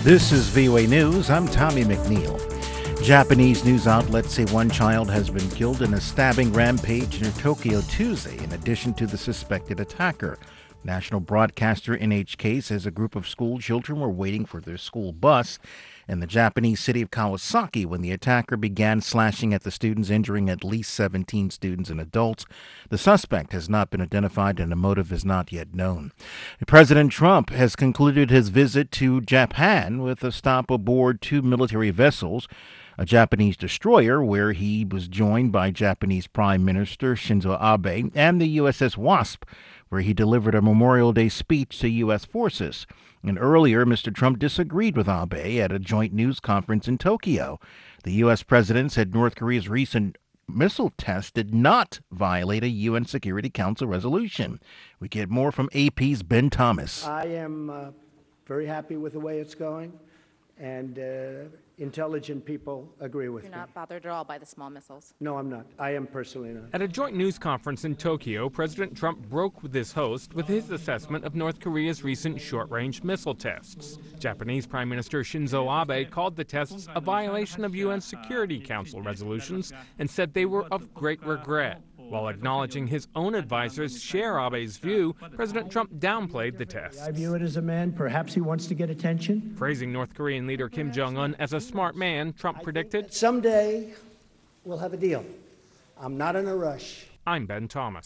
This is VOA News. I'm Tommy McNeil. Japanese news outlets say one child has been killed in a stabbing rampage near Tokyo Tuesday, in addition to the suspected attacker. National broadcaster NHK says a group of school children were waiting for their school bus in the Japanese city of Kawasaki when the attacker began slashing at the students, injuring at least 17 students and adults. The suspect has not been identified and the motive is not yet known. President Trump has concluded his visit to Japan with a stop aboard two military vessels, a Japanese destroyer where he was joined by Japanese Prime Minister Shinzo Abe, and the USS Wasp, where he delivered a Memorial Day speech to U.S. forces. And earlier, Mr. Trump disagreed with Abe at a joint news conference in Tokyo. The U.S. president said North Korea's recent missile test did not violate a UN Security Council resolution. We get more from AP's Ben Thomas. I am very happy with the way it's going, and intelligent people agree with me. You're not bothered at all by the small missiles? No, I'm not. I am personally not. At a joint news conference in Tokyo, President Trump broke with his host with his assessment of North Korea's recent short-range missile tests. Japanese Prime Minister Shinzo Abe called the tests a violation of UN Security Council resolutions and said they were of great regret. While acknowledging his own advisors share Abe's view, President Trump downplayed the tests. I view it as a man. Perhaps he wants to get attention. Praising North Korean leader Kim Jong-un as a smart man, Trump predicted, someday we'll have a deal. I'm not in a rush. I'm Ben Thomas.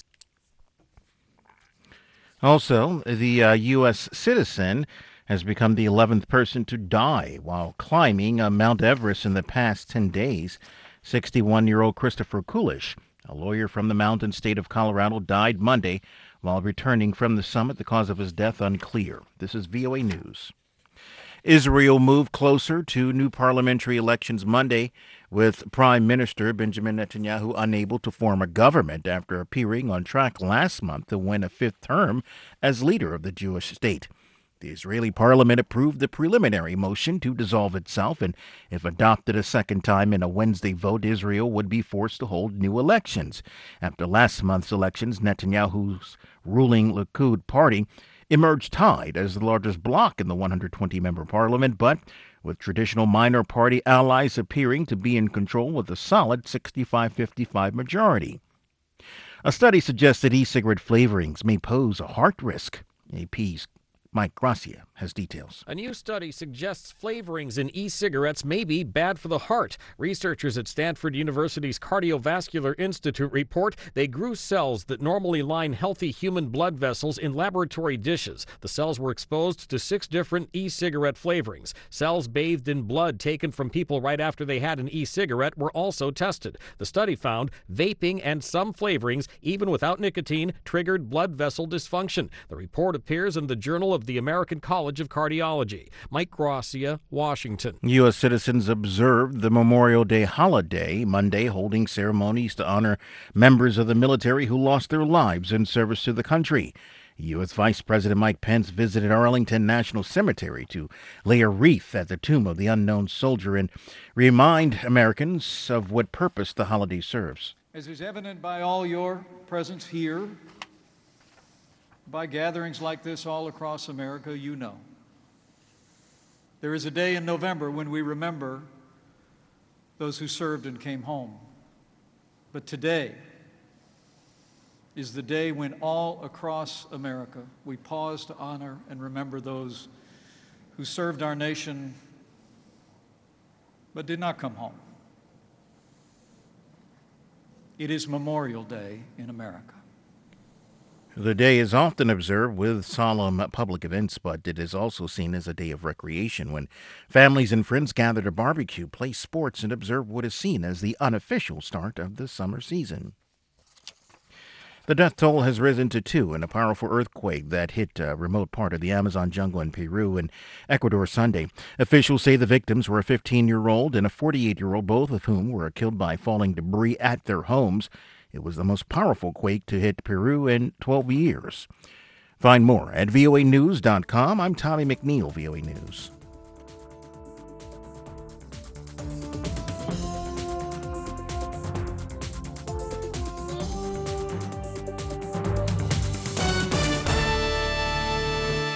Also, the U.S. citizen has become the 11th person to die while climbing Mount Everest in the past 10 days. 61-year-old Christopher Coolish, a lawyer from the mountain state of Colorado, died Monday while returning from the summit. The cause of his death unclear. This is VOA News. Israel moved closer to new parliamentary elections Monday, with Prime Minister Benjamin Netanyahu unable to form a government after appearing on track last month to win a fifth term as leader of the Jewish state. The Israeli parliament approved the preliminary motion to dissolve itself, and if adopted a second time in a Wednesday vote, Israel would be forced to hold new elections. After last month's elections, Netanyahu's ruling Likud party emerged tied as the largest bloc in the 120-member parliament, but with traditional minor party allies appearing to be in control with a solid 65-55 majority. A study suggests that e-cigarette flavorings may pose a heart risk. AP's Mike Gracia has details. A new study suggests flavorings in e-cigarettes may be bad for the heart. Researchers at Stanford University's Cardiovascular Institute report they grew cells that normally line healthy human blood vessels in laboratory dishes. The cells were exposed to 6 different e-cigarette flavorings. Cells bathed in blood taken from people right after they had an e-cigarette were also tested. The study found vaping and some flavorings, even without nicotine, triggered blood vessel dysfunction. The report appears in the Journal of the American College of Cardiology. Mike Gracia, Washington. U.S. citizens observed the Memorial Day holiday Monday, holding ceremonies to honor members of the military who lost their lives in service to the country. U.S. Vice President Mike Pence visited Arlington National Cemetery to lay a wreath at the tomb of the unknown soldier and remind Americans of what purpose the holiday serves. As is evident by all your presence here, by gatherings like this all across America, you know. There is a day in November when we remember those who served and came home. But today is the day when all across America we pause to honor and remember those who served our nation but did not come home. It is Memorial Day in America. The day is often observed with solemn public events, but it is also seen as a day of recreation when families and friends gather to barbecue, play sports, and observe what is seen as the unofficial start of the summer season. The death toll has risen to 2 in a powerful earthquake that hit a remote part of the Amazon jungle in Peru and Ecuador Sunday. Officials say the victims were a 15-year-old and a 48-year-old, both of whom were killed by falling debris at their homes. It was the most powerful quake to hit Peru in 12 years. Find more at voanews.com. I'm Tommy McNeil, VOA News.